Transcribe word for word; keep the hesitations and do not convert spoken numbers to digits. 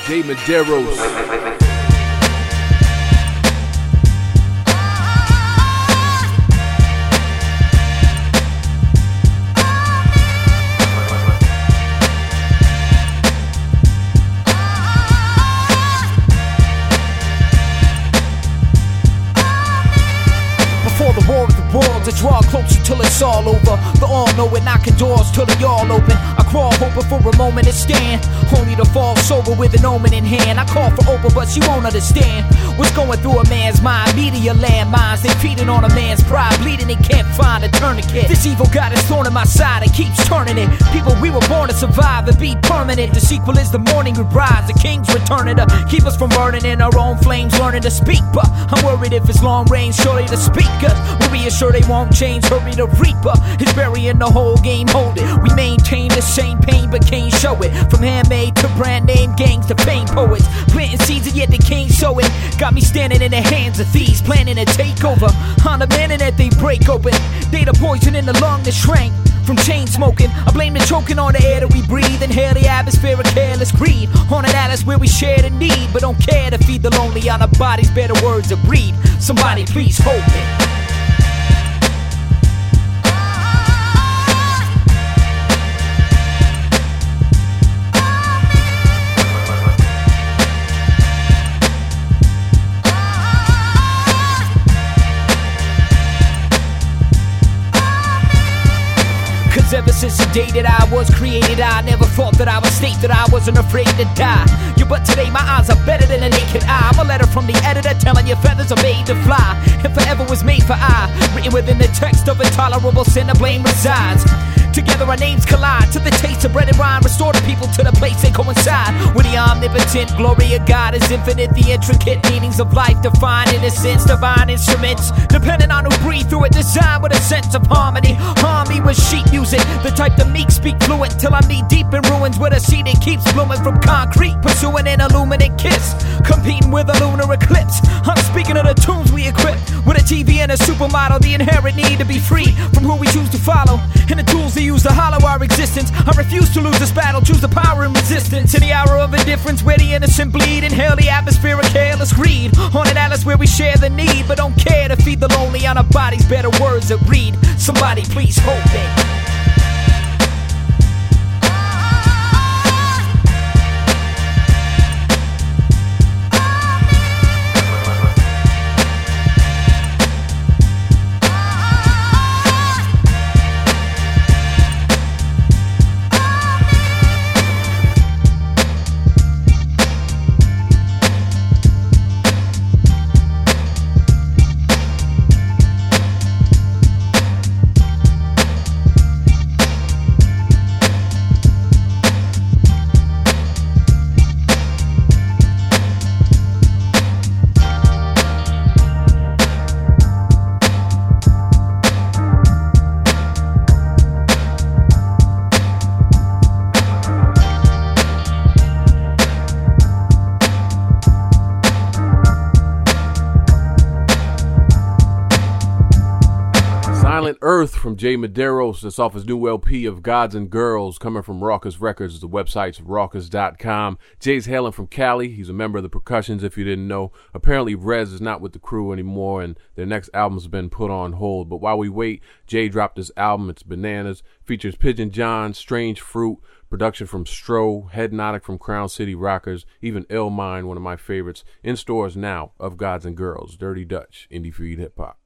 Jay Medeiros. To draw closer till it's all over. The all-knowing knocking doors till they all open. I crawl hoping for a moment to stand, only to fall sober with an omen in hand. I call for Oprah but she won't understand what's going through a man's mind. Media landmines, they feeding on a man's pride, bleeding and can't find a tourniquet. This evil God is thorn in my side and keeps turning it. People, we were born to survive and be permanent. The sequel is the morning we rise, the king's returning to keep us from burning in our own flames, learning to speak. But I'm worried if it's long range, surely the speakers will reassure they won't change. Hurry, the reaper is burying the whole game, hold it. We maintain the same pain but can't show it. From handmade to brand name gangs to fame poets, planting seeds and yet they can't sow it. Got me standing in the hands of thieves, planning a takeover on the internet they break open. They the poison in the lung that shrank from chain smoking. I blame the choking on the air that we breathe. Inhale the atmosphere of careless greed. On an atlas where we share the need, but don't care to feed the lonely. On our bodies bear the words that breathe. Somebody please hold me. Ever since the day that I was created, I never thought that I would state that I wasn't afraid to die. Yeah, but today my eyes are better than a naked eye. I'm a letter from the editor telling you feathers are made to fly, and forever was made for I. Written within the text of intolerable sin, the blame resides. Together our names collide to the taste of bread and wine. Restore the people to the place they coincide with the omnipotent glory of God is infinite. The intricate meanings of life define innocence, divine instruments depending on who breathe through it. Designed with a sense of harmony. Harm me with sheet music, the type the meek speak fluent till I'm knee deep in ruins with a seed that keeps blooming from concrete, pursuing an illuminate kiss, competing with a lunar eclipse. I'm speaking of the tunes we equip with a T V and a supermodel. The inherent need to be free from who we choose to follow, and the tools they use to hollow our existence. I refuse to lose this battle, choose the power and resistance. In the hour of indifference where the innocent bleed, inhale the atmosphere of careless greed. On an atlas where we share the need, but don't care to feed the lonely. On our bodies better words that read. Somebody please hold me. Silent Earth from Jay Medeiros. That's off his new L P of Gods and Girls, coming from Raucous Records. The website's raucous dot com. Jay's hailing from Cali. He's a member of the Percussions, if you didn't know. Apparently, Rez is not with the crew anymore, and their next album's been put on hold. But while we wait, Jay dropped this album. It's Bananas. Features Pigeon John, Strange Fruit, production from Stro, Headnotic from Crown City Rockers, even Illmind, one of my favorites. In stores now of Gods and Girls. Dirty Dutch, Indie Feed Hip Hop.